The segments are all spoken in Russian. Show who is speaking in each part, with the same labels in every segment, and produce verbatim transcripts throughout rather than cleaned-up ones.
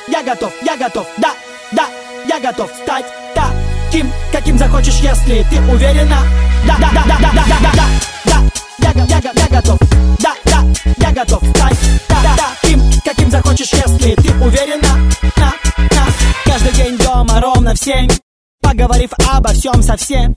Speaker 1: я готов, я готов, да, да, я готов стать таким, каким захочешь, если ты уверена. Да, да, да, да, да, да, да, да, да, я, я, я, я готов, да, да, я готов стать таким, каким захочешь, если ты уверена. На, на. Каждый день дома ровно в семь, поговорив обо всем со всеми.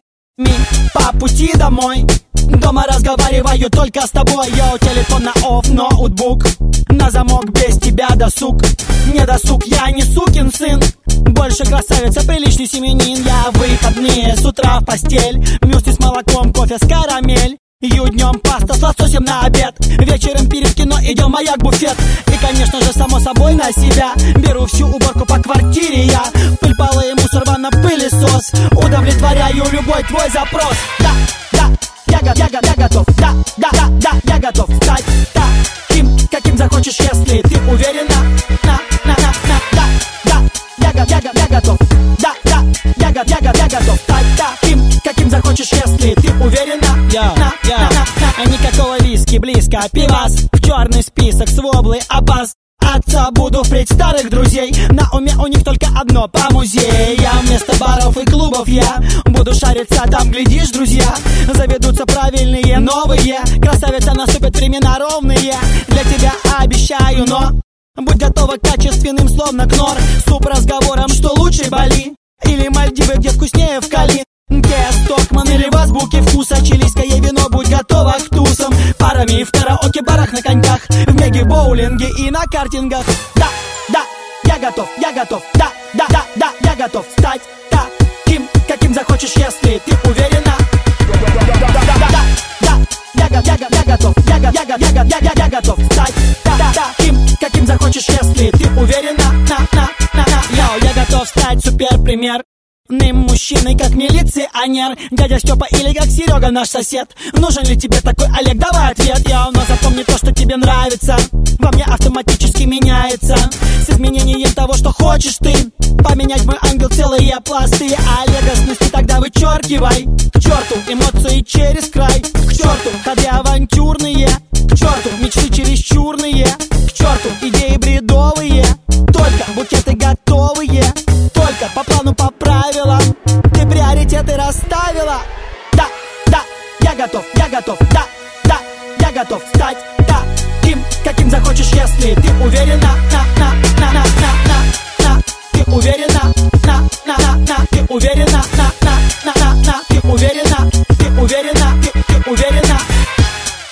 Speaker 1: По пути домой дома разговариваю только с тобой. Йоу, телефон на офф, ноутбук на замок, без тебя досуг. Не досуг, я не сукин сын, больше красавица, приличный семьянин. Я в выходные с утра в постель, мюсли с молоком, кофе с карамель. Ю днем паста с лососем на обед, вечером перед кино идем маяк буфет. И конечно же само собой на себя беру всю уборку по квартире я. Пыль, полы и мусор, ванна, пылесос, удовлетворяю любой твой запрос. Да, да, я, я, я, я готов, да, да, да, да, я готов стать таким, каким захочешь, если ты уверена. На, на, на, на, да, да, я, я, я, я готов, да, да, я, я, я, я готов стать таким, каким захочешь, если ты уверена.
Speaker 2: Йо, йо, а никакого виски, близко, пивас в черный список, своблы, опас. Отца буду впредь старых друзей, на уме у них только одно по музеям. Вместо баров и клубов я буду шариться, там глядишь, друзья заведутся правильные, новые. Красавица, наступят времена ровные, для тебя обещаю, но будь готова к качественным, словно кнор. Суп разговором, что лучше, Бали или Мальдивы, где вкуснее в Кали. Кэс, Токман или в азбуке вкуса, чилийское вино, будь готова к тусам. Парами в караоке, барах, на коньках, в меге, боулинге и на картингах.
Speaker 1: Да, да, я готов, я готов, да, да, да, да, я готов стать таким, каким захочешь, если ты уверена. Да, да, да, да, да, да, я, я, я, я готов, я, я, я, я, я, я, я готов стать таким, каким захочешь, если ты уверена. На, на, на, на.
Speaker 2: Йоу, я готов стать супер пример мужчиной, как милиционер, дядя Степа или как Серега, наш сосед. Нужен ли тебе такой Олег? Давай ответ. Я, но запомни то, что тебе нравится, во мне автоматически меняется с изменением того, что хочешь ты. Поменять, мой ангел, целые пласты Олега снести, тогда вычеркивай к черту эмоции через край, к черту ходы авантюрные, к черту мечты чересчурные, к черту идеи бредовые, только букеты готовые, только по плану, по правилам ты приоритеты расставила.
Speaker 1: Да, да, я готов, я готов, да, да, я готов стать таким, каким захочешь, если ты уверена. На, на, на, на, на, на, на, ты уверена. На, на, на, на, ты уверена. На, на, на, на, на, ты уверена. Ты уверена, ты, ты уверена.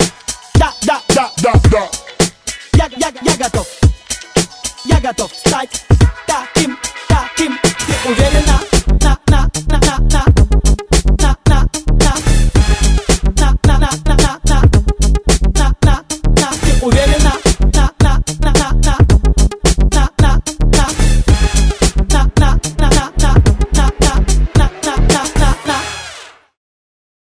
Speaker 1: Да, да, да, да, да. Я, я, я готов, я готов стать